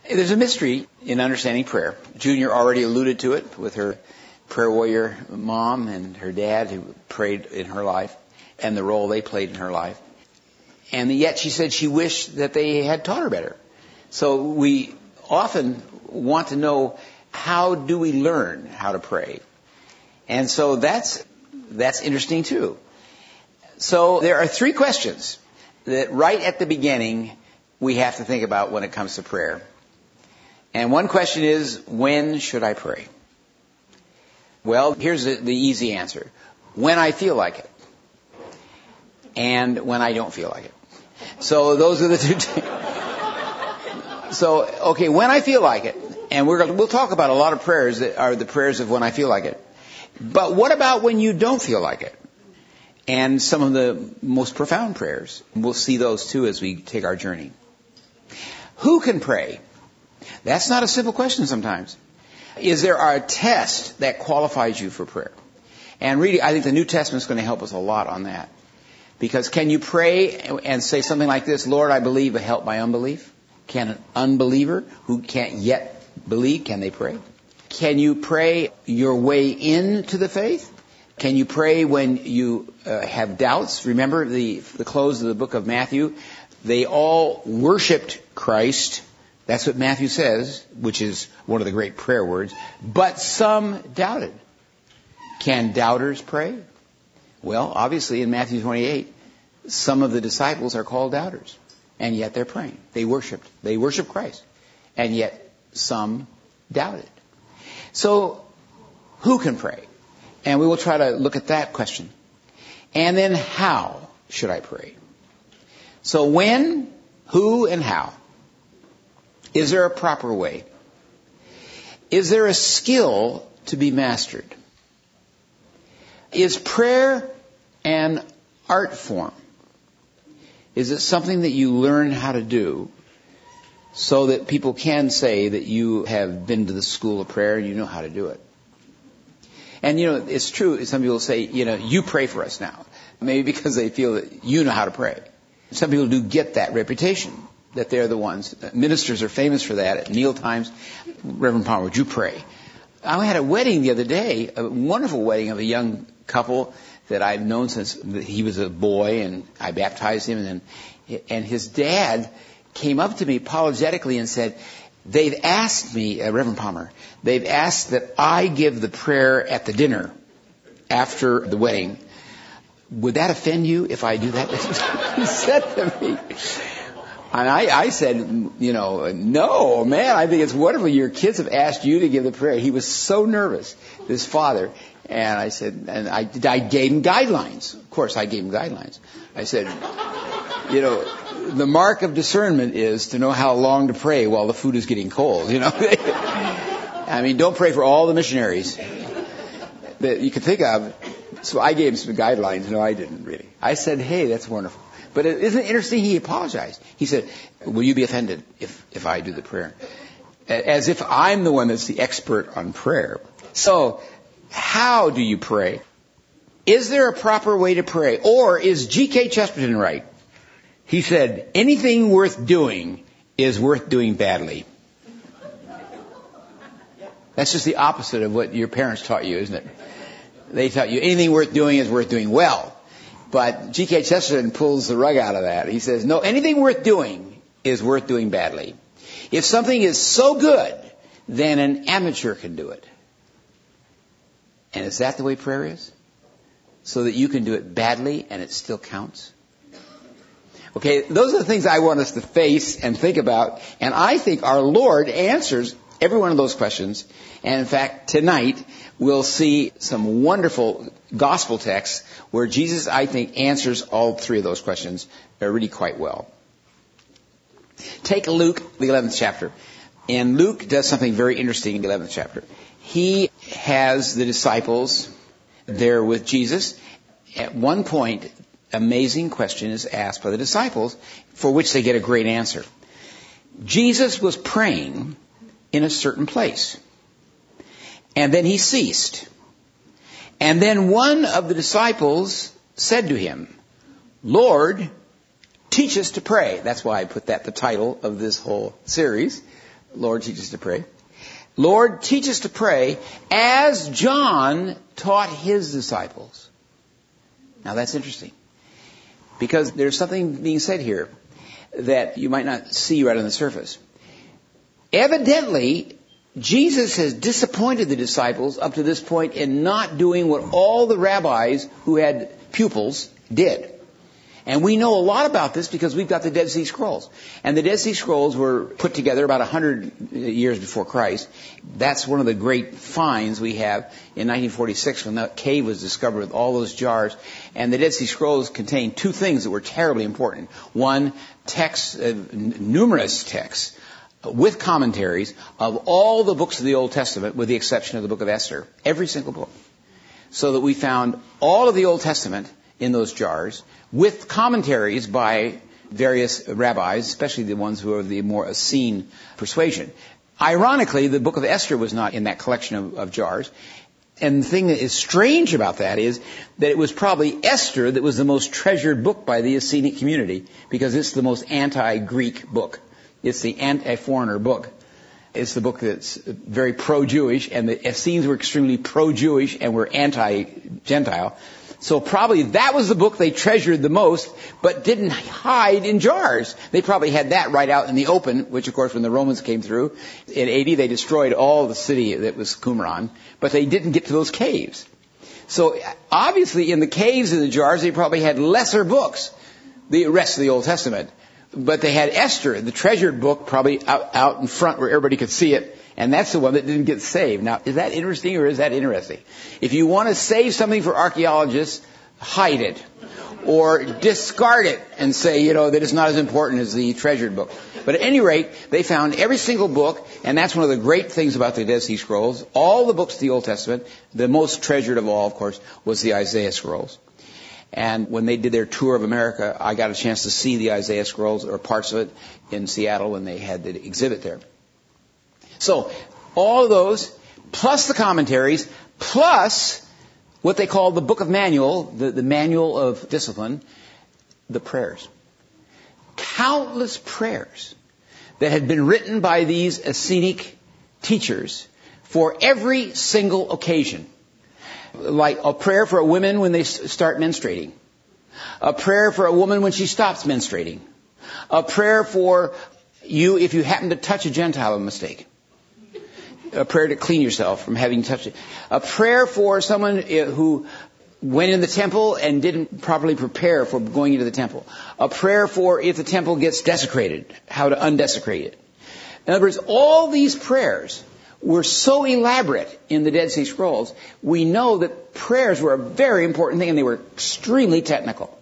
There's a mystery in understanding prayer. Junior already alluded to it with her prayer warrior mom and her dad who prayed in her life and the role they played in her life. And yet she said she wished that they had taught her better. So we often want to know, how do we learn how to pray? And so that's interesting too. So there are 3 questions that right at the beginning we have to think about when it comes to prayer. And one question is, when should I pray? Well, here's the easy answer. When I feel like it. And when I don't feel like it. So those are the 2 So, okay, when I feel like it. And we'll talk about a lot of prayers that are the prayers of when I feel like it. But what about when you don't feel like it? And some of the most profound prayers. We'll see those too as we take our journey. Who can pray? That's not a simple question sometimes. Is there a test that qualifies you for prayer? And really, I think the New Testament is going to help us a lot on that. Because can you pray and say something like this, Lord, I believe, but help my unbelief? Can an unbeliever who can't yet believe, can they pray? Can you pray your way into the faith? Can you pray when you have doubts? Remember the close of the book of Matthew? They all worshipped Christ. That's what Matthew says, which is one of the great prayer words. But some doubted. Can doubters pray? Well, obviously in Matthew 28, some of the disciples are called doubters. And yet they're praying. They worshiped Christ. And yet some doubted. So who can pray? And we will try to look at that question. And then how should I pray? So when, who, and how? Is there a proper way? Is there a skill to be mastered? Is prayer an art form? Is it something that you learn how to do so that people can say that you have been to the school of prayer and you know how to do it? And, it's true. Some people say, you pray for us now. Maybe because they feel that you know how to pray. Some people do get that reputation, that they're the ones. Ministers are famous for that at meal times. Reverend Palmer, would you pray? I had a wedding the other day, a wonderful wedding of a young couple that I've known since he was a boy, and I baptized him. And his dad came up to me apologetically and said, they've asked me, Reverend Palmer, they've asked that I give the prayer at the dinner after the wedding. Would that offend you if I do that? He said to me. And I said, no, man, I think it's wonderful. Your kids have asked you to give the prayer. He was so nervous, this father. And I said, and I gave him guidelines. Of course, I gave him guidelines. I said, the mark of discernment is to know how long to pray while the food is getting cold, I mean, don't pray for all the missionaries that you can think of. So I gave him some guidelines. No, I didn't really. I said, hey, that's wonderful. But isn't it interesting? He apologized. He said, will you be offended if I do the prayer? As if I'm the one that's the expert on prayer. So, how do you pray? Is there a proper way to pray? Or is G.K. Chesterton right? He said, anything worth doing is worth doing badly. That's just the opposite of what your parents taught you, isn't it? They taught you anything worth doing is worth doing well. But G.K. Chesterton pulls the rug out of that. He says, no, anything worth doing is worth doing badly. If something is so good, then an amateur can do it. And is that the way prayer is? So that you can do it badly and it still counts? Okay, those are the things I want us to face and think about. And I think our Lord answers every one of those questions. And in fact, tonight we'll see some wonderful gospel texts where Jesus, I think, answers all 3 of those questions really quite well. Take Luke, the 11th chapter. And Luke does something very interesting in the 11th chapter. He has the disciples there with Jesus. At one point, amazing question is asked by the disciples, for which they get a great answer. Jesus was praying in a certain place. And then he ceased. And then one of the disciples said to him, Lord, teach us to pray. That's why I put that the title of this whole series. Lord, teach us to pray. Lord, teach us to pray as John taught his disciples. Now that's interesting, because there's something being said here that you might not see right on the surface. Evidently, Jesus has disappointed the disciples up to this point in not doing what all the rabbis who had pupils did. And we know a lot about this because we've got the Dead Sea Scrolls. And the Dead Sea Scrolls were put together about 100 years before Christ. That's one of the great finds we have in 1946 when that cave was discovered with all those jars. And the Dead Sea Scrolls contained two things that were terribly important. One, texts, numerous texts with commentaries of all the books of the Old Testament with the exception of the book of Esther. Every single book. So that we found all of the Old Testament in those jars, with commentaries by various rabbis, especially the ones who are the more Essene persuasion. Ironically, the book of Esther was not in that collection of jars. And the thing that is strange about that is that it was probably Esther that was the most treasured book by the Essenic community, because it's the most anti-Greek book. It's the anti-foreigner book. It's the book that's very pro-Jewish, and the Essenes were extremely pro-Jewish and were anti-Gentile. So probably that was the book they treasured the most, but didn't hide in jars. They probably had that right out in the open, which of course when the Romans came through in AD, they destroyed all the city that was Qumran, but they didn't get to those caves. So obviously in the caves and the jars, they probably had lesser books, the rest of the Old Testament. But they had Esther, the treasured book, probably out in front where everybody could see it. And that's the one that didn't get saved. Now, is that interesting or is that interesting? If you want to save something for archaeologists, hide it. Or discard it and say, that it's not as important as the treasured book. But at any rate, they found every single book, and that's one of the great things about the Dead Sea Scrolls. All the books of the Old Testament, the most treasured of all, of course, was the Isaiah Scrolls. And when they did their tour of America, I got a chance to see the Isaiah Scrolls, or parts of it, in Seattle when they had the exhibit there. So, all of those, plus the commentaries, plus what they call the Book of Manual, the Manual of Discipline, the prayers. Countless prayers that had been written by these Essenic teachers for every single occasion. Like a prayer for a woman when they start menstruating. A prayer for a woman when she stops menstruating. A prayer for you if you happen to touch a Gentile by mistake. A prayer to clean yourself from having touched it. A prayer for someone who went in the temple and didn't properly prepare for going into the temple. A prayer for if the temple gets desecrated, how to undesecrate it. In other words, all these prayers were so elaborate in the Dead Sea Scrolls, we know that prayers were a very important thing, and they were extremely technical.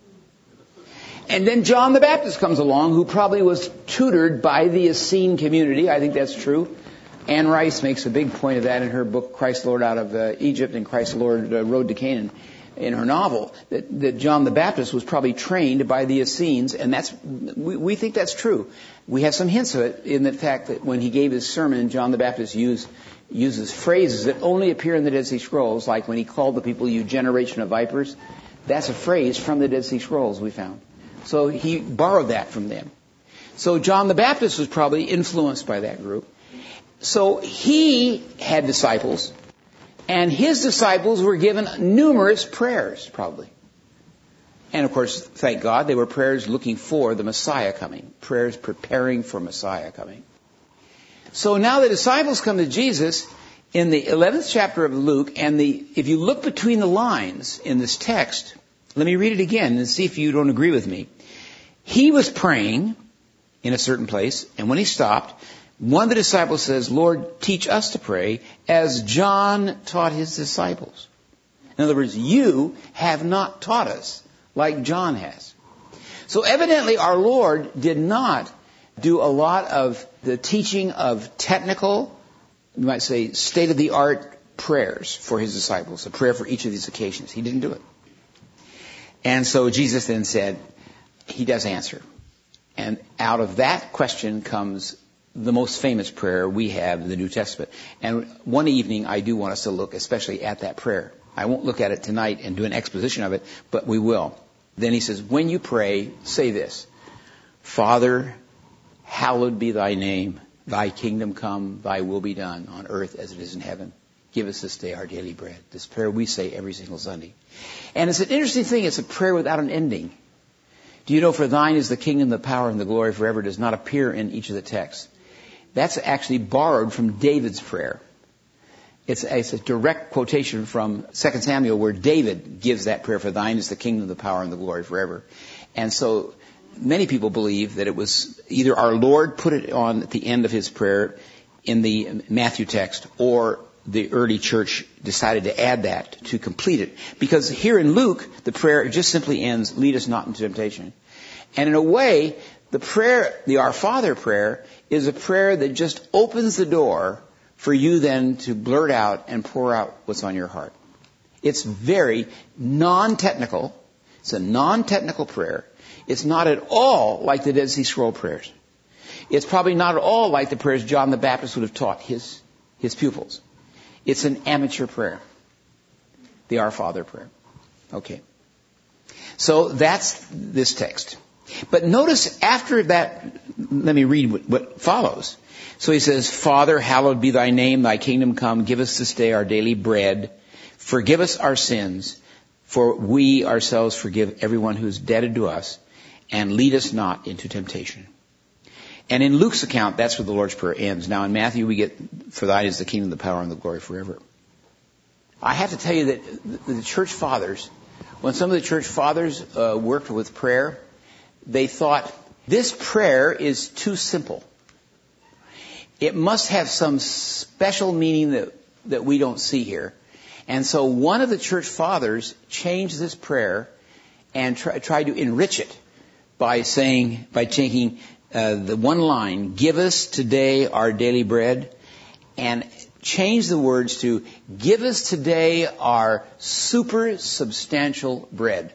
And then John the Baptist comes along, who probably was tutored by the Essene community. I think that's true. Anne Rice makes a big point of that in her book, Christ the Lord out of Egypt and Christ the Lord Road to Canaan, in her novel, that John the Baptist was probably trained by the Essenes, and we think that's true. We have some hints of it in the fact that when he gave his sermon, John the Baptist uses phrases that only appear in the Dead Sea Scrolls, like when he called the people, "you generation of vipers." That's a phrase from the Dead Sea Scrolls we found. So he borrowed that from them. So John the Baptist was probably influenced by that group. So he had disciples, and his disciples were given numerous prayers, probably. And of course, thank God, they were prayers looking for the Messiah coming. Prayers preparing for Messiah coming. So now the disciples come to Jesus in the 11th chapter of Luke, and if you look between the lines in this text, let me read it again and see if you don't agree with me. He was praying in a certain place, and when he stopped, one of the disciples says, "Lord, teach us to pray as John taught his disciples." In other words, you have not taught us like John has. So evidently our Lord did not do a lot of the teaching of technical, you might say, state-of-the-art prayers for his disciples, a prayer for each of these occasions. He didn't do it. And so Jesus then said, he does answer. And out of that question comes the most famous prayer we have in the New Testament. And one evening I do want us to look especially at that prayer. I won't look at it tonight and do an exposition of it, but we will. Then he says, when you pray, say this: Father, hallowed be thy name. Thy kingdom come, thy will be done on earth as it is in heaven. Give us this day our daily bread. This prayer we say every single Sunday. And it's an interesting thing. It's a prayer without an ending. Do you know, for thine is the kingdom, the power, and the glory forever, does not appear in each of the texts. That's actually borrowed from David's prayer. It's a direct quotation from 2 Samuel where David gives that prayer, for thine is the kingdom, the power, and the glory forever. And so many people believe that it was either our Lord put it on at the end of his prayer in the Matthew text, or the early church decided to add that to complete it. Because here in Luke, the prayer just simply ends, lead us not into temptation. And in a way, the prayer, the Our Father prayer, is a prayer that just opens the door for you then to blurt out and pour out what's on your heart. It's very non-technical. It's a non-technical prayer. It's not at all like the Dead Sea Scroll prayers. It's probably not at all like the prayers John the Baptist would have taught his pupils. It's an amateur prayer. The Our Father prayer. Okay. So that's this text. But notice after that, let me read what follows. So he says, Father, hallowed be thy name, thy kingdom come, give us this day our daily bread, forgive us our sins, for we ourselves forgive everyone who is indebted to us, and lead us not into temptation. And in Luke's account, that's where the Lord's Prayer ends. Now in Matthew we get, for thine is the kingdom, the power, and the glory forever. I have to tell you that the church fathers, when some of the church fathers worked with prayer, they thought, this prayer is too simple. It must have some special meaning that we don't see here. And so one of the church fathers changed this prayer and tried to enrich it by taking the one line, give us today our daily bread, and change the words to, give us today our super substantial bread.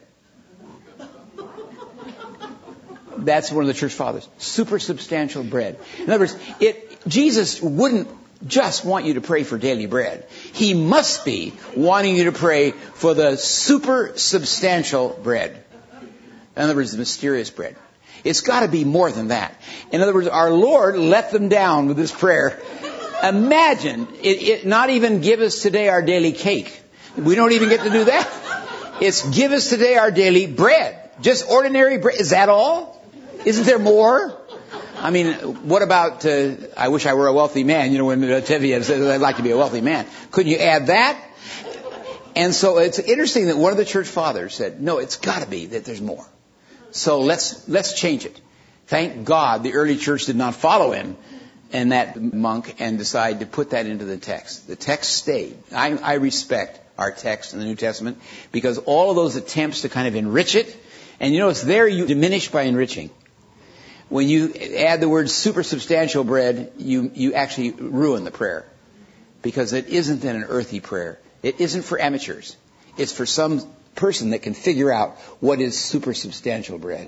That's one of the church fathers. Super substantial bread. In other words, Jesus wouldn't just want you to pray for daily bread. He must be wanting you to pray for the super substantial bread. In other words, the mysterious bread. It's got to be more than that. In other words, our Lord let them down with this prayer. Imagine, not even give us today our daily cake. We don't even get to do that. It's give us today our daily bread. Just ordinary bread. Is that all? Isn't there more? I mean, what about, I wish I were a wealthy man, when Tevye says, I'd like to be a wealthy man. Couldn't you add that? And so it's interesting that one of the church fathers said, no, it's got to be that there's more. So let's change it. Thank God the early church did not follow him and that monk and decide to put that into the text. The text stayed. I respect our text in the New Testament because all of those attempts to kind of enrich it, and it's there you diminish by enriching. When you add the word super substantial bread, you actually ruin the prayer. Because it isn't then an earthy prayer. It isn't for amateurs. It's for some person that can figure out what is super substantial bread.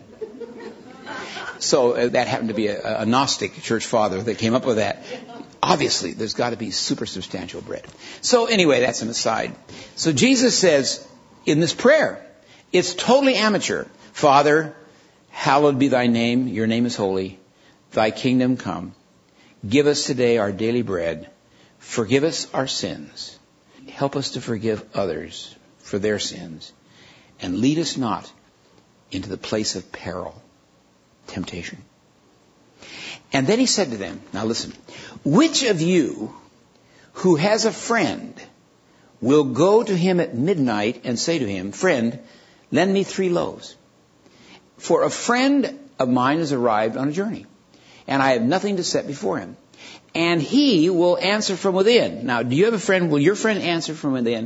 So that happened to be a Gnostic church father that came up with that. Obviously, there's got to be super substantial bread. So anyway, that's an aside. So Jesus says in this prayer, it's totally amateur. Father, hallowed be thy name. Your name is holy. Thy kingdom come. Give us today our daily bread. Forgive us our sins. Help us to forgive others for their sins. And lead us not into the place of peril, temptation. And then he said to them, now listen, which of you who has a friend will go to him at midnight and say to him, friend, lend me 3 loaves? For a friend of mine has arrived on a journey, and I have nothing to set before him. And he will answer from within. Now, do you have a friend? Will your friend answer from within?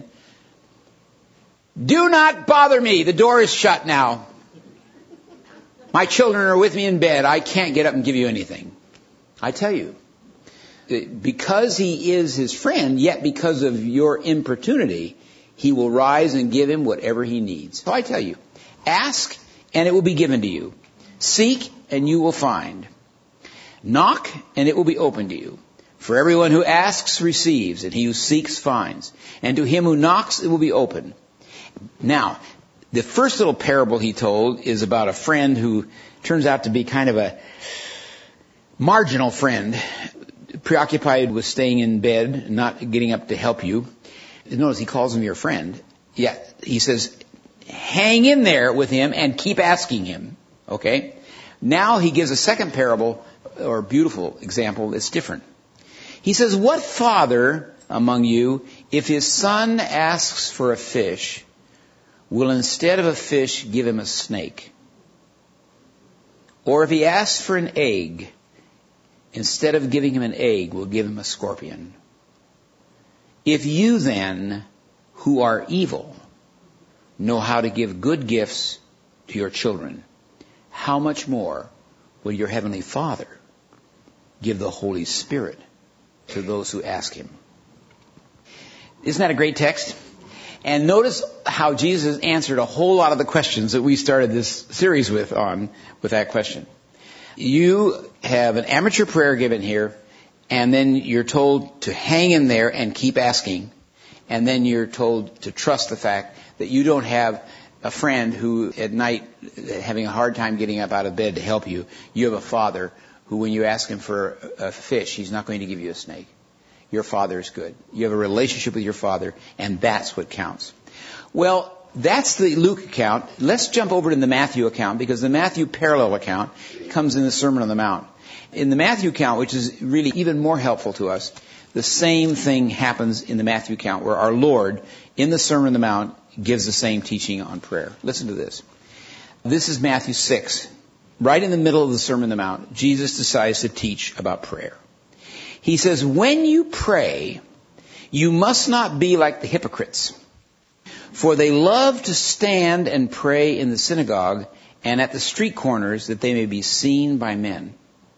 Do not bother me. The door is shut now. My children are with me in bed. I can't get up and give you anything. I tell you, because he is his friend, yet because of your importunity, he will rise and give him whatever he needs. So I tell you, ask and it will be given to you. Seek and you will find. Knock and it will be opened to you. For everyone who asks receives, and he who seeks finds. And to him who knocks it will be opened. Now, the first little parable he told is about a friend who turns out to be kind of a marginal friend. preoccupied with staying in bed, not getting up to help you. Notice he calls him your friend. Yeah, he says, hang in there with him and keep asking him. Okay? Now he gives a second parable, or beautiful example, that's different. He says, what father among you, if his son asks for a fish, will instead of a fish give him a snake? Or if he asks for an egg, instead of giving him an egg, will give him a scorpion? If you then, who are evil, know how to give good gifts to your children, how much more will your heavenly Father give the Holy Spirit to those who ask him? Isn't that a great text? And notice how Jesus answered a whole lot of the questions that we started this series with that question. You have an amateur prayer given here, and then you're told to hang in there and keep asking. And then you're told to trust the fact that you don't have a friend who at night having a hard time getting up out of bed to help you. You have a Father who, when you ask him for a fish, he's not going to give you a snake. Your Father is good. You have a relationship with your Father, and that's what counts. Well, that's the Luke account. Let's jump over to the Matthew account, because the Matthew parallel account comes in the Sermon on the Mount. In the Matthew account, which is really even more helpful to us, the same thing happens in the Matthew account, where our Lord, in the Sermon on the Mount, gives the same teaching on prayer. Listen to this. This is Matthew 6. Right in the middle of the Sermon on the Mount, Jesus decides to teach about prayer. He says, when you pray, you must not be like the hypocrites, for they love to stand and pray in the synagogue and at the street corners, that they may be seen by men.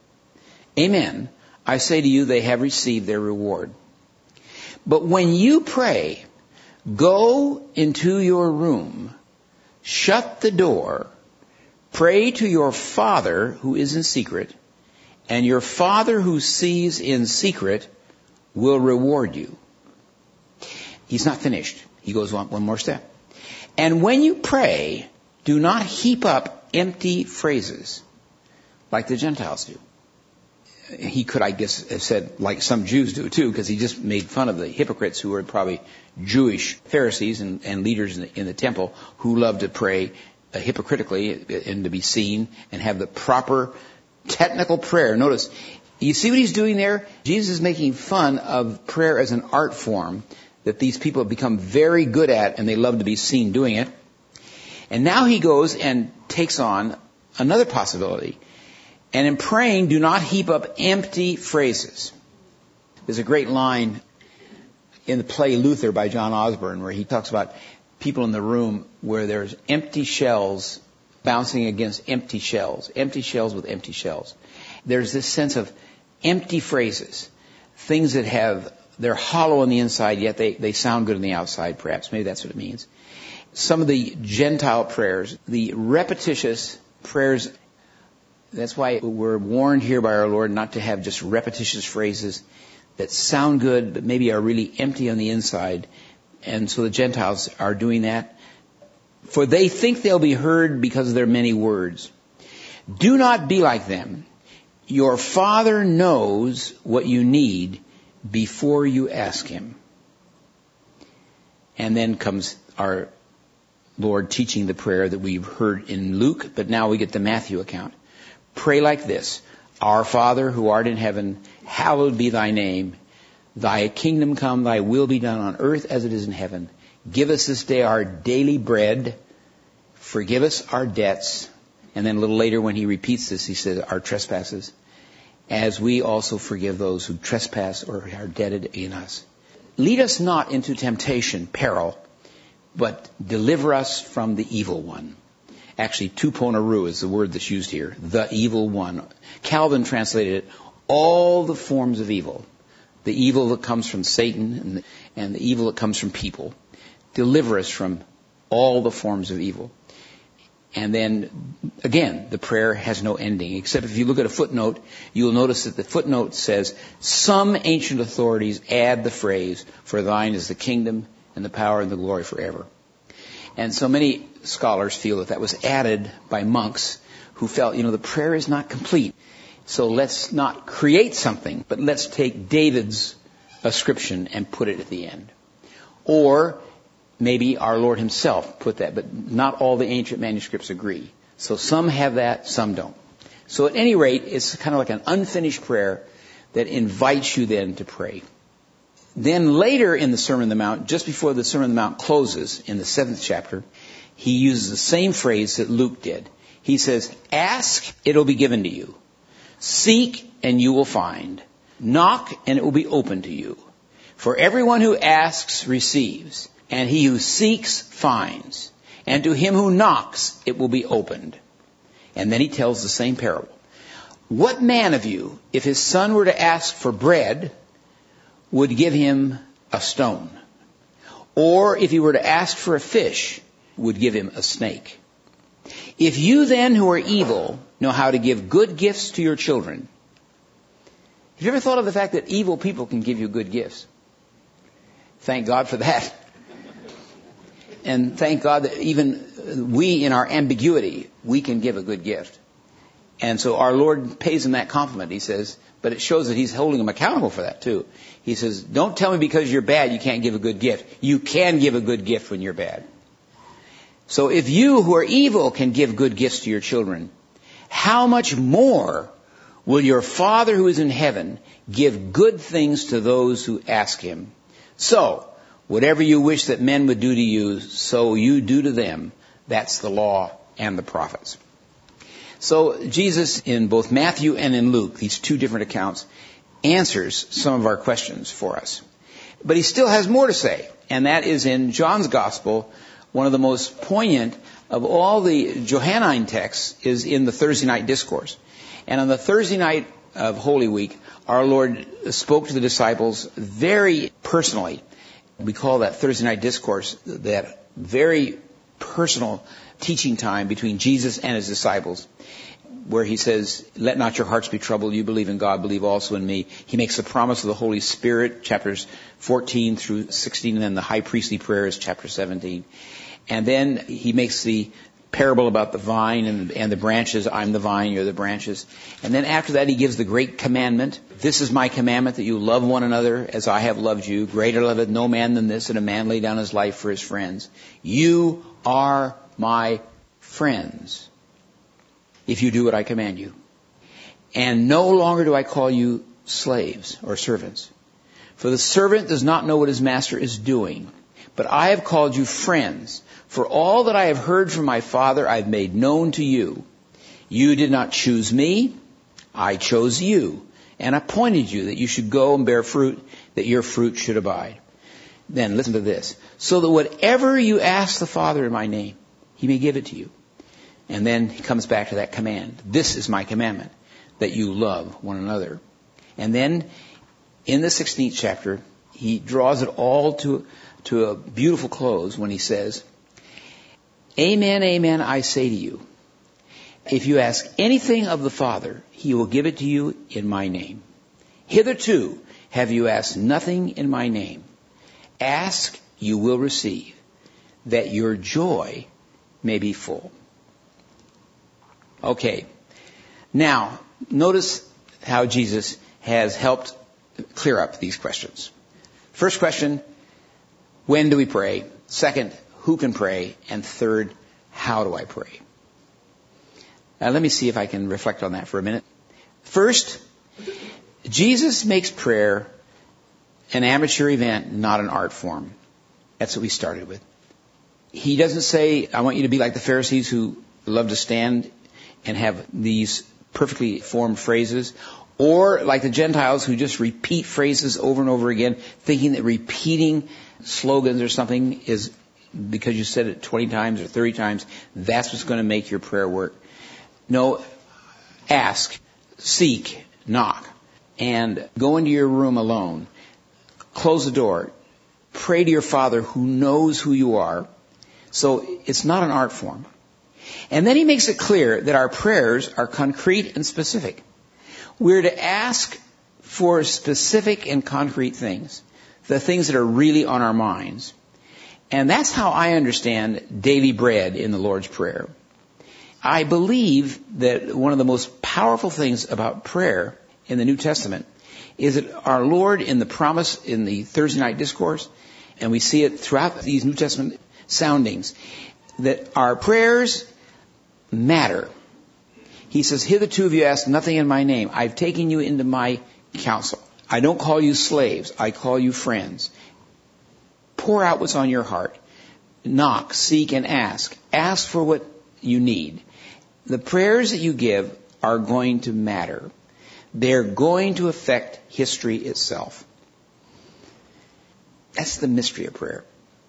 Amen. I say to you, they have received their reward. But when you pray, go into your room, shut the door, pray to your Father who is in secret, and your Father who sees in secret will reward you. He's not finished. He goes on one more step. And when you pray, do not heap up empty phrases like the Gentiles do. He could, I guess, have said like some Jews do too, because he just made fun of the hypocrites who were probably Jewish Pharisees and leaders in the temple who loved to pray hypocritically and to be seen and have the proper technical prayer. Notice, you see what he's doing there? Jesus is making fun of prayer as an art form that these people have become very good at, and they love to be seen doing it. And now he goes and takes on another possibility. And in praying, do not heap up empty phrases. There's a great line in the play Luther by John Osborne where he talks about people in the room where there's empty shells bouncing against empty shells with empty shells. There's this sense of empty phrases, things that they're hollow on the inside, yet they sound good on the outside, perhaps. Maybe that's what it means. Some of the Gentile prayers, the repetitious prayers, that's why we're warned here by our Lord not to have just repetitious phrases that sound good, but maybe are really empty on the inside. And so the Gentiles are doing that. For they think they'll be heard because of their many words. Do not be like them. Your Father knows what you need before you ask him. And then comes our Lord teaching the prayer that we've heard in Luke, but now we get the Matthew account. Pray like this. Our Father who art in heaven, hallowed be thy name. Thy kingdom come, thy will be done on earth as it is in heaven. Give us this day our daily bread. Forgive us our debts. And then a little later when he repeats this, he says our trespasses, as we also forgive those who trespass or are debted in us. Lead us not into temptation, peril, but deliver us from the evil one. Actually, tuponaru is the word that's used here, the evil one. Calvin translated it, all the forms of evil. The evil that comes from Satan and the evil that comes from people. Deliver us from all the forms of evil. And then, again, the prayer has no ending, except if you look at a footnote, you'll notice that the footnote says, some ancient authorities add the phrase, for thine is the kingdom and the power and the glory forever. And so many scholars feel that was added by monks who felt, the prayer is not complete. So let's not create something, but let's take David's ascription and put it at the end. Or maybe our Lord himself put that, but not all the ancient manuscripts agree. So some have that, some don't. So at any rate, it's kind of like an unfinished prayer that invites you then to pray. Then later in the Sermon on the Mount, just before the Sermon on the Mount closes, in the 7th chapter, he uses the same phrase that Luke did. He says, ask, it'll be given to you. Seek, and you will find. Knock, and it will be open to you. For everyone who asks receives, and he who seeks finds. And to him who knocks, it will be opened. And then he tells the same parable. What man of you, if his son were to ask for bread, would give him a stone? Or if he were to ask for a fish, would give him a snake? If you then who are evil know how to give good gifts to your children. Have you ever thought of the fact that evil people can give you good gifts? Thank God for that. And thank God that even we, in our ambiguity, we can give a good gift. And so our Lord pays him that compliment. He says, but it shows that he's holding him accountable for that too. He says, don't tell me because you're bad you can't give a good gift. You can give a good gift when you're bad. So if you who are evil can give good gifts to your children, how much more will your Father who is in heaven give good things to those who ask him? So, whatever you wish that men would do to you, so you do to them. That's the law and the prophets. So Jesus, in both Matthew and in Luke, these two different accounts, answers some of our questions for us. But he still has more to say, and that is in John's Gospel. One of the most poignant of all the Johannine texts is in the Thursday night discourse. And on the Thursday night of Holy Week, our Lord spoke to the disciples very personally. We call that Thursday night discourse that very personal teaching time between Jesus and his disciples, where he says, let not your hearts be troubled. You believe in God, believe also in me. He makes the promise of the Holy Spirit, chapters 14 through 16, and then the high priestly prayers, chapter 17. And then he makes the parable about the vine and the branches. I'm the vine, you're the branches. And then after that, he gives the great commandment. This is my commandment, that you love one another as I have loved you. Greater loveth no man than this, that a man lay down his life for his friends. You are my friends if you do what I command you. And no longer do I call you slaves or servants. For the servant does not know what his master is doing. But I have called you friends. For all that I have heard from my Father I have made known to you. You did not choose me. I chose you and appointed you that you should go and bear fruit, that your fruit should abide. Then listen to this. So that whatever you ask the Father in my name, he may give it to you. And then he comes back to that command. This is my commandment, that you love one another. And then in the 16th chapter, he draws it all to a beautiful close when he says, Amen, amen, I say to you, if you ask anything of the Father, he will give it to you in my name. Hitherto have you asked nothing in my name. Ask, you will receive, that your joy may be full. Okay. Now, notice how Jesus has helped clear up these questions. First question, when do we pray? Second, who can pray? And third, how do I pray? Let me see if I can reflect on that for a minute. First, Jesus makes prayer an amateur event, not an art form. That's what we started with. He doesn't say, I want you to be like the Pharisees who love to stand and have these perfectly formed phrases, or like the Gentiles who just repeat phrases over and over again, thinking that repeating slogans or something is, because you said it 20 times or 30 times, that's what's going to make your prayer work. No, ask, seek, knock, and go into your room alone. Close the door. Pray to your Father who knows who you are. So it's not an art form. And then he makes it clear that our prayers are concrete and specific. We're to ask for specific and concrete things, the things that are really on our minds. And that's how I understand daily bread in the Lord's Prayer. I believe that one of the most powerful things about prayer in the New Testament is that our Lord, in the promise in the Thursday night discourse, and we see it throughout these New Testament soundings, that our prayers matter. He says, hitherto have you asked nothing in my name. I've taken you into my counsel. I don't call you slaves. I call you friends. Pour out what's on your heart. Knock, seek, and ask. Ask for what you need. The prayers that you give are going to matter. They're going to affect history itself. That's the mystery of prayer.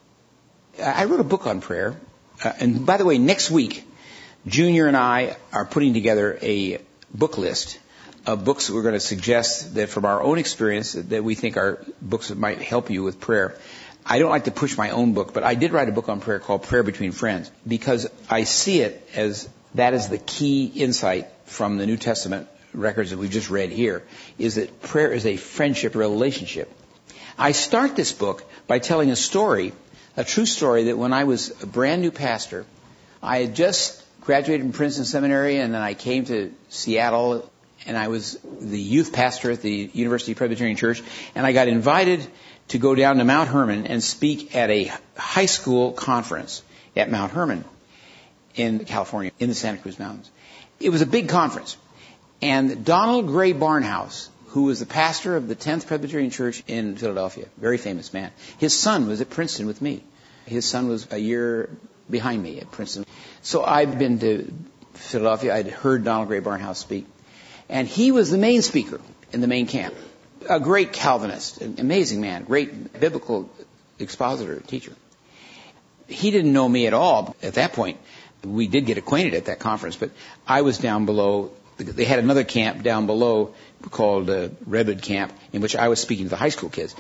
I wrote a book on prayer. And by the way, next week, Junior and I are putting together a book list of books that we're going to suggest that from our own experience that we think are books that might help you with prayer. I don't like to push my own book, but I did write a book on prayer called Prayer Between Friends because I see it as that is the key insight from the New Testament records that we've just read here, is that prayer is a friendship relationship. I start this book by telling a story, a true story, that when I was a brand new pastor, I had just graduated from Princeton Seminary, and then I came to Seattle, and I was the youth pastor at the University Presbyterian Church, and I got invited to go down to Mount Hermon and speak at a high school conference at Mount Hermon in California, in the Santa Cruz Mountains. It was a big conference. And Donald Gray Barnhouse, who was the pastor of the 10th Presbyterian Church in Philadelphia, very famous man, his son was at Princeton with me. His son was a year behind me at Princeton. So I'd been to Philadelphia. I'd heard Donald Gray Barnhouse speak. And he was the main speaker in the main camp. A great Calvinist, an amazing man, great biblical expositor, teacher. He didn't know me at all at that point. We did get acquainted at that conference, but I was down below. They had another camp down below called Redwood Camp, in which I was speaking to the high school kids.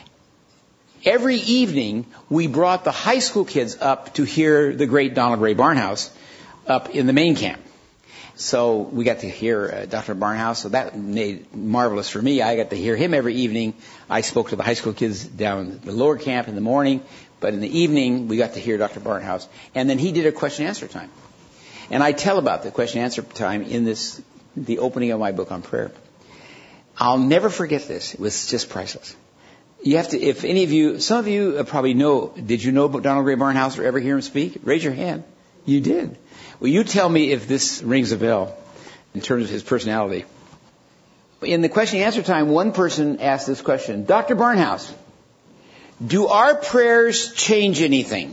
Every evening, we brought the high school kids up to hear the great Donald Gray Barnhouse up in the main camp. So we got to hear Dr. Barnhouse, so that made marvelous for me. I got to hear him every evening. I spoke to the high school kids down the lower camp in the morning, but in the evening, we got to hear Dr. Barnhouse. And then he did a question-answer time. And I tell about the question-answer time in the opening of my book on prayer. I'll never forget this. It was just priceless. You have to, if any of you, some of you probably know, did you know about Donald Gray Barnhouse or ever hear him speak? Raise your hand. You did. Well, you tell me if this rings a bell in terms of his personality. In the question-answer time, one person asked this question, Dr. Barnhouse, do our prayers change anything?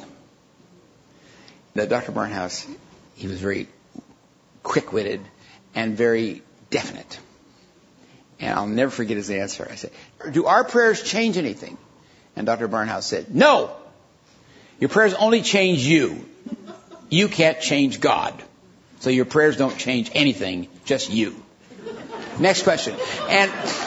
Now, Dr. Barnhouse, he was very quick-witted and very definite. And I'll never forget his answer. I said, do our prayers change anything? And Dr. Barnhouse said, no. Your prayers only change you. You can't change God. So your prayers don't change anything, just you. Next question. And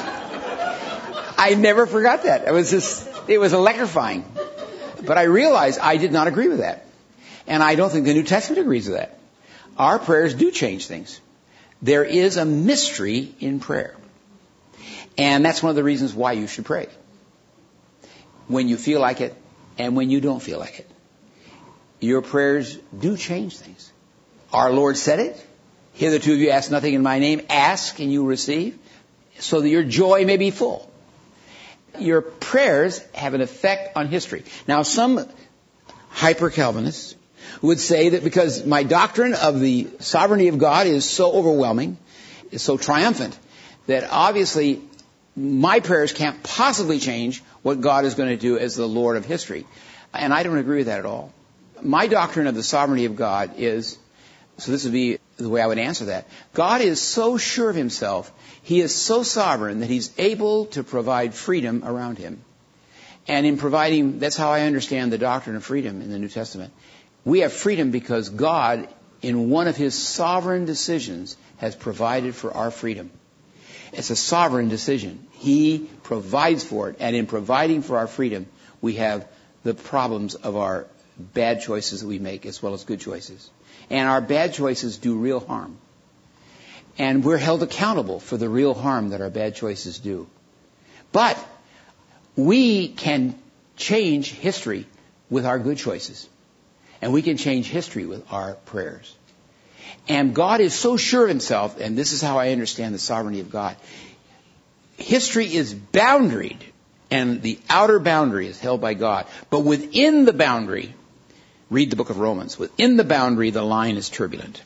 I never forgot that. It was electrifying. But I realized I did not agree with that. And I don't think the New Testament agrees with that. Our prayers do change things. There is a mystery in prayer. And that's one of the reasons why you should pray. When you feel like it and when you don't feel like it. Your prayers do change things. Our Lord said it. Hitherto have you asked nothing in my name. Ask and you will receive, so that your joy may be full. Your prayers have an effect on history. Now, some hyper-Calvinists would say that because my doctrine of the sovereignty of God is so overwhelming, is so triumphant, that obviously my prayers can't possibly change what God is going to do as the Lord of history. And I don't agree with that at all. My doctrine of the sovereignty of God is, so this would be the way I would answer that. God is so sure of himself, he is so sovereign that he's able to provide freedom around him. And in providing, that's how I understand the doctrine of freedom in the New Testament. We have freedom because God, in one of his sovereign decisions, has provided for our freedom. It's a sovereign decision. He provides for it. And in providing for our freedom, we have the problems of our bad choices that we make as well as good choices. And our bad choices do real harm. And we're held accountable for the real harm that our bad choices do. But we can change history with our good choices. And we can change history with our prayers. And God is so sure of himself, and this is how I understand the sovereignty of God. History is boundaried, and the outer boundary is held by God. But within the boundary, read the book of Romans, within the boundary, the line is turbulent.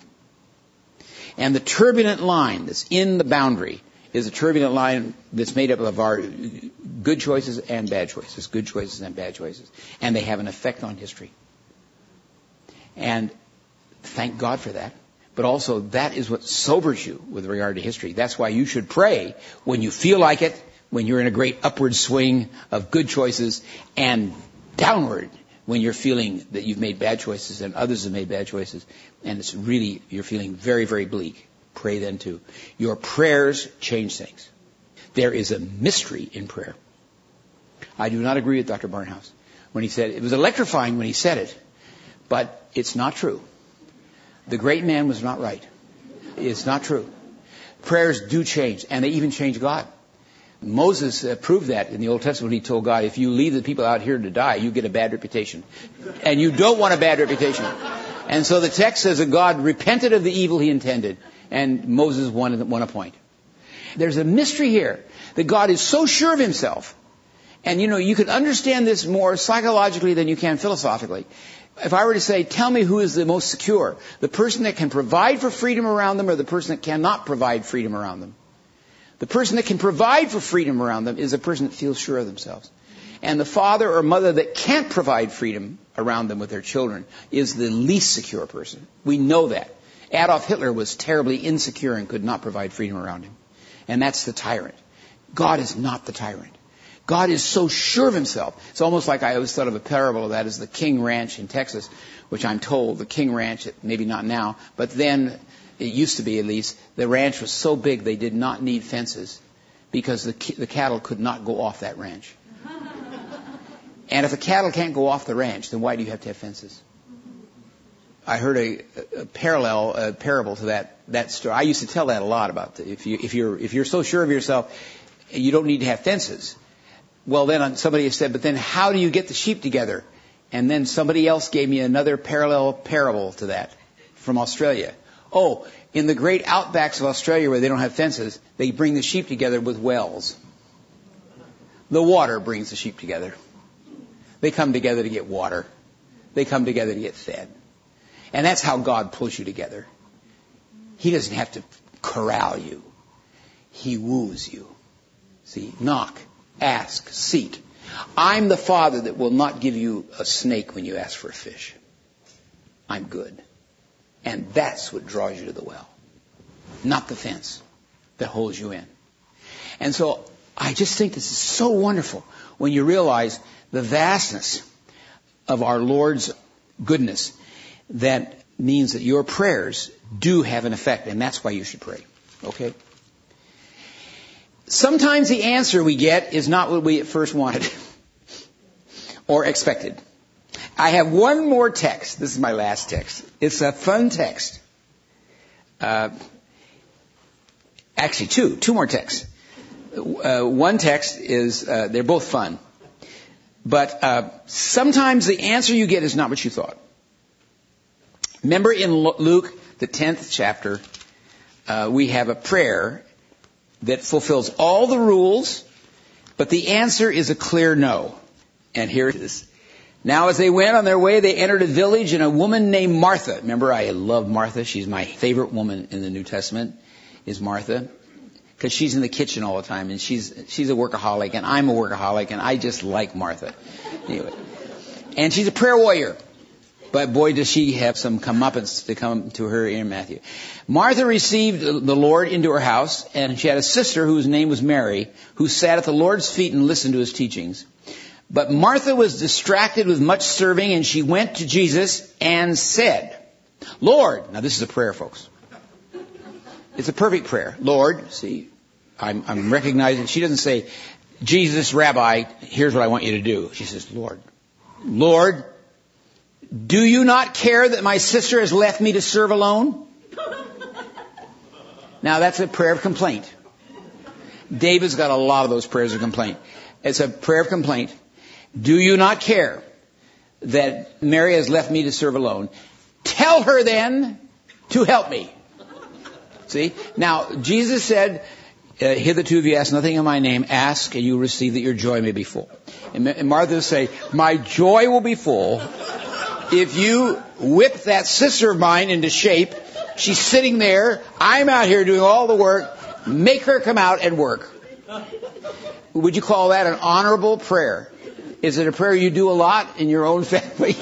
And the turbulent line that's in the boundary is a turbulent line that's made up of our good choices and bad choices, good choices and bad choices. And they have an effect on history. And thank God for that. But also, that is what sobers you with regard to history. That's why you should pray when you feel like it, when you're in a great upward swing of good choices, and downward when you're feeling that you've made bad choices and others have made bad choices, and it's really, you're feeling very, very bleak. Pray then too. Your prayers change things. There is a mystery in prayer. I do not agree with Dr. Barnhouse when he said, it was electrifying when he said it, but it's not true. The great man was not right. It's not true. Prayers do change, and they even change God. Moses proved that in the Old Testament. He told God, if you leave the people out here to die, you get a bad reputation. And you don't want a bad reputation. And so the text says that God repented of the evil he intended, and Moses won a point. There's a mystery here, that God is so sure of himself. And you can understand this more psychologically than you can philosophically. If I were to say, tell me who is the most secure, the person that can provide for freedom around them or the person that cannot provide freedom around them? The person that can provide for freedom around them is a person that feels sure of themselves. And the father or mother that can't provide freedom around them with their children is the least secure person. We know that. Adolf Hitler was terribly insecure and could not provide freedom around him. And that's the tyrant. God is not the tyrant. God is so sure of himself. It's almost like I always thought of a parable of that as the King Ranch in Texas, which I'm told, the King Ranch, maybe not now, but then, it used to be at least, the ranch was so big they did not need fences because the cattle could not go off that ranch. And if the cattle can't go off the ranch, then why do you have to have fences? I heard a parable to that story. I used to tell that a lot about if you're so sure of yourself, you don't need to have fences. Well, then somebody said, but then how do you get the sheep together? And then somebody else gave me another parallel parable to that from Australia. Oh, in the great outbacks of Australia where they don't have fences, they bring the sheep together with wells. The water brings the sheep together. They come together to get water. They come together to get fed. And that's how God pulls you together. He doesn't have to corral you. He woos you. See, knock, ask, seek. I'm the Father that will not give you a snake when you ask for a fish. I'm good. And that's what draws you to the well. Not the fence that holds you in. And so I just think this is so wonderful when you realize the vastness of our Lord's goodness. That means that your prayers do have an effect, and that's why you should pray. Okay? Sometimes the answer we get is not what we at first wanted or expected. I have one more text. This is my last text. It's a fun text. Actually, two more texts. One text is, they're both fun. But sometimes the answer you get is not what you thought. Remember in Luke, the 10th chapter, we have a prayer that fulfills all the rules, but the answer is a clear no. And here it is. Now as they went on their way, they entered a village, and a woman named Martha. Remember, I love Martha. She's my favorite woman in the New Testament, is Martha. Because she's in the kitchen all the time, and she's a workaholic, and I'm a workaholic, and I just like Martha. Anyway. And she's a prayer warrior. But boy, does she have some comeuppance to come to her in Matthew. Martha received the Lord into her house, and she had a sister whose name was Mary, who sat at the Lord's feet and listened to his teachings. But Martha was distracted with much serving, and she went to Jesus and said, Lord, now this is a prayer, folks. It's a perfect prayer. Lord, see, I'm recognizing, she doesn't say, Jesus, Rabbi, here's what I want you to do. She says, Lord, do you not care that my sister has left me to serve alone? Now that's a prayer of complaint. David's got a lot of those prayers of complaint. It's a prayer of complaint. Do you not care that Mary has left me to serve alone? Tell her then to help me. See? Now, Jesus said, hitherto have you asked nothing in my name, ask and you will receive that your joy may be full. And Martha will say, my joy will be full if you whip that sister of mine into shape. She's sitting there. I'm out here doing all the work. Make her come out and work. Would you call that an honorable prayer? Is it a prayer you do a lot in your own family?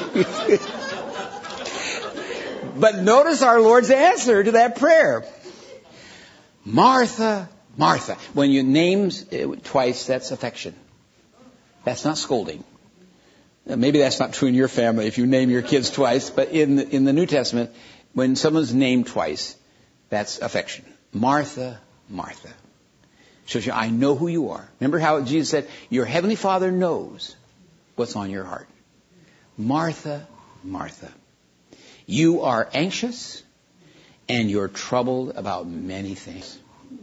But notice our Lord's answer to that prayer. Martha, Martha. When you name it twice, that's affection. That's not scolding. Maybe that's not true in your family if you name your kids twice, but in the New Testament, when someone's named twice, that's affection. Martha, Martha. Shows you, I know who you are. Remember how Jesus said, your heavenly Father knows what's on your heart. Martha, Martha. You are anxious and you're troubled about many things.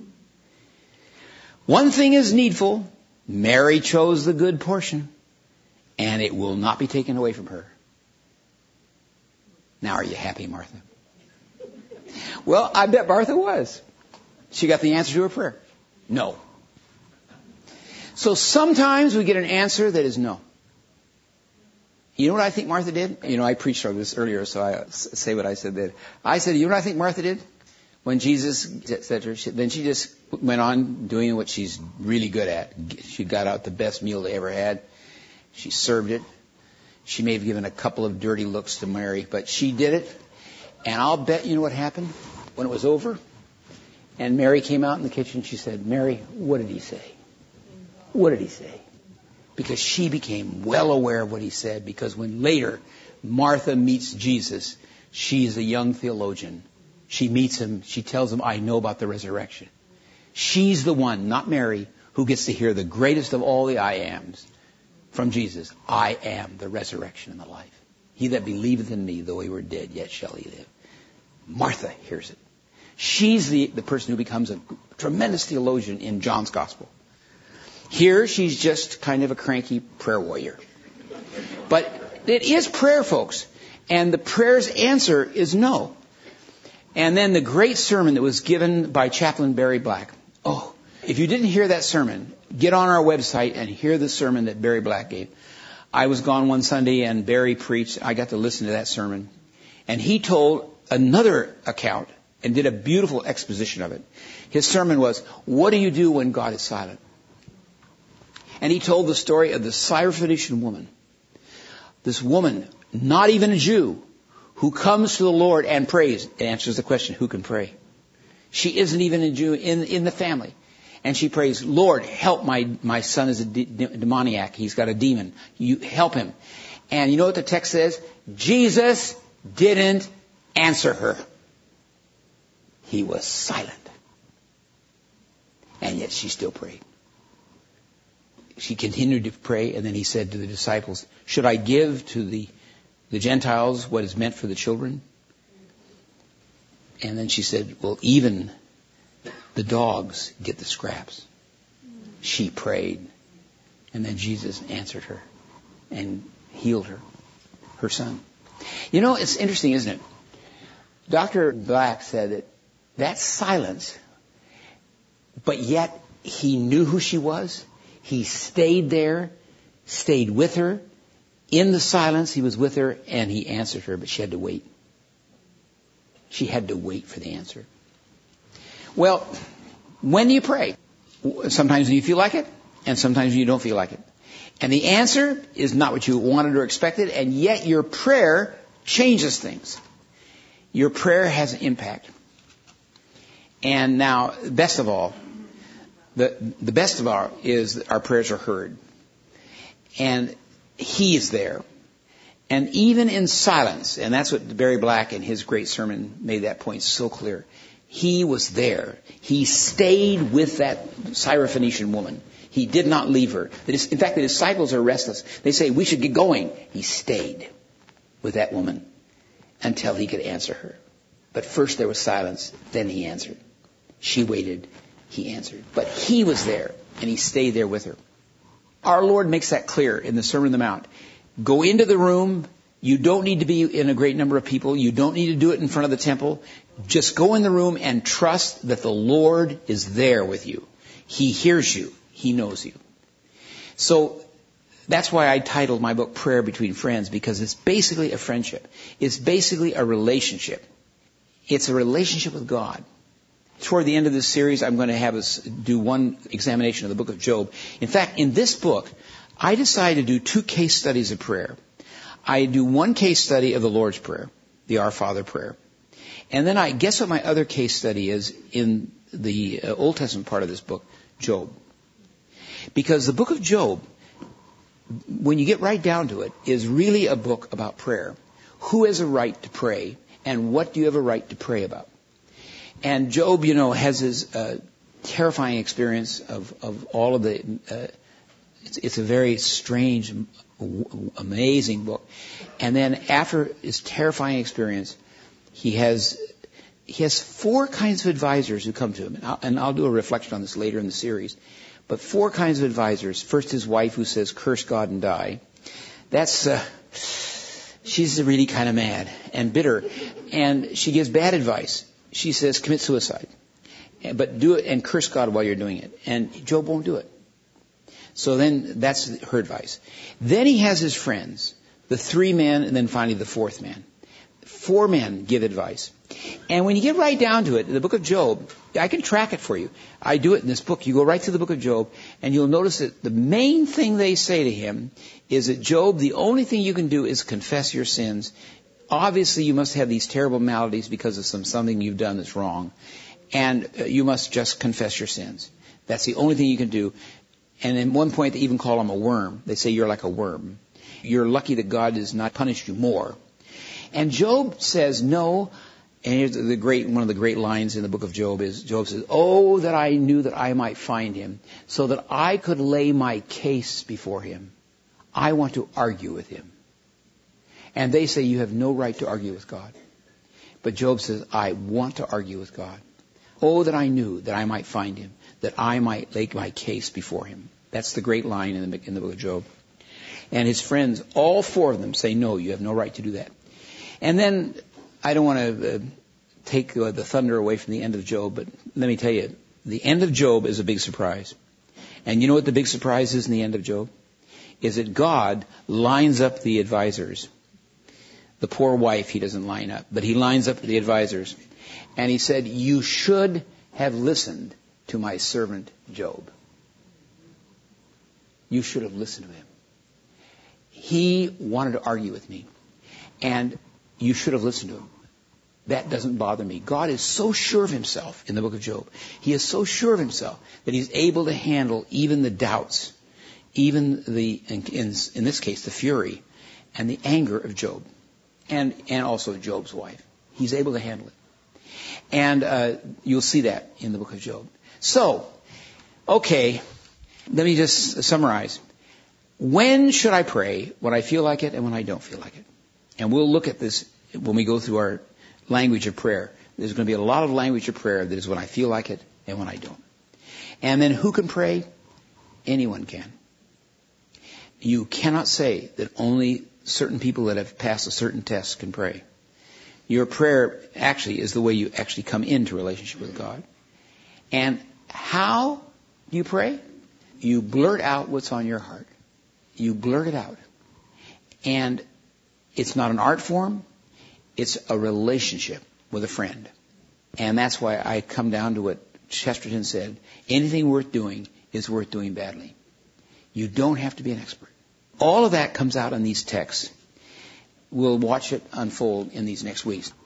One thing is needful. Mary chose the good portion, and it will not be taken away from her. Now, are you happy, Martha? Well, I bet Martha was. She got the answer to her prayer. No. So sometimes we get an answer that is no. You know what I think Martha did? You know, I preached on this earlier, so I say what I said then. I said, you know what I think Martha did? When Jesus said to her, then she just went on doing what she's really good at. She got out the best meal they ever had. She served it. She may have given a couple of dirty looks to Mary, but she did it. And I'll bet you know what happened when it was over? And Mary came out in the kitchen. She said, Mary, what did he say? What did he say? Because she became well aware of what he said. Because when later Martha meets Jesus, she's a young theologian. She meets him. She tells him, I know about the resurrection. She's the one, not Mary, who gets to hear the greatest of all the I ams from Jesus. I am the resurrection and the life. He that believeth in me, though he were dead, yet shall he live. Martha hears it. She's the person who becomes a tremendous theologian in John's gospel. Here, she's just kind of a cranky prayer warrior. But it is prayer, folks. And the prayer's answer is no. And then the great sermon that was given by Chaplain Barry Black. Oh, if you didn't hear that sermon, get on our website and hear the sermon that Barry Black gave. I was gone one Sunday and Barry preached. I got to listen to that sermon. And he told another account and did a beautiful exposition of it. His sermon was, what do you do when God is silent? And he told the story of the Syrophoenician woman. This woman, not even a Jew, who comes to the Lord and prays. It answers the question, who can pray? She isn't even a Jew in the family. And she prays, Lord, help my son is a demoniac. He's got a demon. You help him. And you know what the text says? Jesus didn't answer her. He was silent. And yet she still prayed. She continued to pray, and then he said to the disciples, should I give to the Gentiles what is meant for the children? And then she said, well, even the dogs get the scraps. She prayed. And then Jesus answered her and healed her son. You know, it's interesting, isn't it? Dr. Black said that silence, but yet he knew who she was. He stayed there, stayed with her. In the silence, he was with her, and he answered her, but she had to wait. She had to wait for the answer. Well, when do you pray? Sometimes you feel like it, and sometimes you don't feel like it. And the answer is not what you wanted or expected, and yet your prayer changes things. Your prayer has an impact. And now, best of all, the best of all is that our prayers are heard. And he is there. And even in silence, and that's what Barry Black in his great sermon made that point so clear. He was there. He stayed with that Syrophoenician woman. He did not leave her. In fact, the disciples are restless. They say, we should get going. He stayed with that woman until he could answer her. But first there was silence, then he answered. She waited, he answered. But he was there, and he stayed there with her. Our Lord makes that clear in the Sermon on the Mount. Go into the room. You don't need to be in a great number of people. You don't need to do it in front of the temple. Just go in the room and trust that the Lord is there with you. He hears you. He knows you. So that's why I titled my book Prayer Between Friends, because it's basically a friendship. It's basically a relationship. It's a relationship with God. Toward the end of this series, I'm going to have us do one examination of the book of Job. In fact, in this book, I decided to do 2 case studies of prayer. I do one case study of the Lord's Prayer, the Our Father prayer. And then guess what my other case study is in the Old Testament part of this book? Job. Because the book of Job, when you get right down to it, is really a book about prayer. Who has a right to pray, and what do you have a right to pray about? And Job, has his terrifying experience of all of the... It's a very strange, amazing book. And then after his terrifying experience, he has 4 kinds of advisors who come to him. And I'll do a reflection on this later in the series. But 4 kinds of advisors. First, his wife, who says, curse God and die. She's really kind of mad and bitter. And she gives bad advice. She says, commit suicide. But do it and curse God while you're doing it. And Job won't do it. So then that's her advice. Then he has his friends, the 3 men, and then finally the 4th man. 4 men give advice. And when you get right down to it, the book of Job, I can track it for you. I do it in this book. You go right to the book of Job, and you'll notice that the main thing they say to him is that, Job, the only thing you can do is confess your sins. Obviously, you must have these terrible maladies because of something you've done that's wrong. And you must just confess your sins. That's the only thing you can do. And at one point, they even call him a worm. They say you're like a worm. You're lucky that God has not punished you more. And Job says, no. And here's one of the great lines in the book of Job is, Job says, oh, that I knew that I might find him, so that I could lay my case before him. I want to argue with him. And they say you have no right to argue with God. But Job says, I want to argue with God. Oh, that I knew that I might find him, that I might lay my case before him. That's the great line in the book of Job. And his friends, all 4 of them, say, no, you have no right to do that. And then, I don't want to take the thunder away from the end of Job, but let me tell you, the end of Job is a big surprise. And you know what the big surprise is in the end of Job? Is that God lines up the advisors. The poor wife he doesn't line up, but he lines up the advisors. And he said, you should have listened to my servant Job. You should have listened to him. He wanted to argue with me. And you should have listened to him. That doesn't bother me. God is so sure of himself in the book of Job. He is so sure of himself that he's able to handle even the doubts, even in this case, the fury and the anger of Job, and also Job's wife. He's able to handle it. And you'll see that in the book of Job. So, okay, let me just summarize. When should I pray? When I feel like it and when I don't feel like it. And we'll look at this when we go through our language of prayer. There's going to be a lot of language of prayer that is when I feel like it and when I don't. And then who can pray? Anyone can. You cannot say that only certain people that have passed a certain test can pray. Your prayer actually is the way you actually come into relationship with God. And how do you pray? You blurt out what's on your heart. You blurt it out. And it's not an art form. It's a relationship with a friend. And that's why I come down to what Chesterton said. Anything worth doing is worth doing badly. You don't have to be an expert. All of that comes out in these texts. We'll watch it unfold in these next weeks.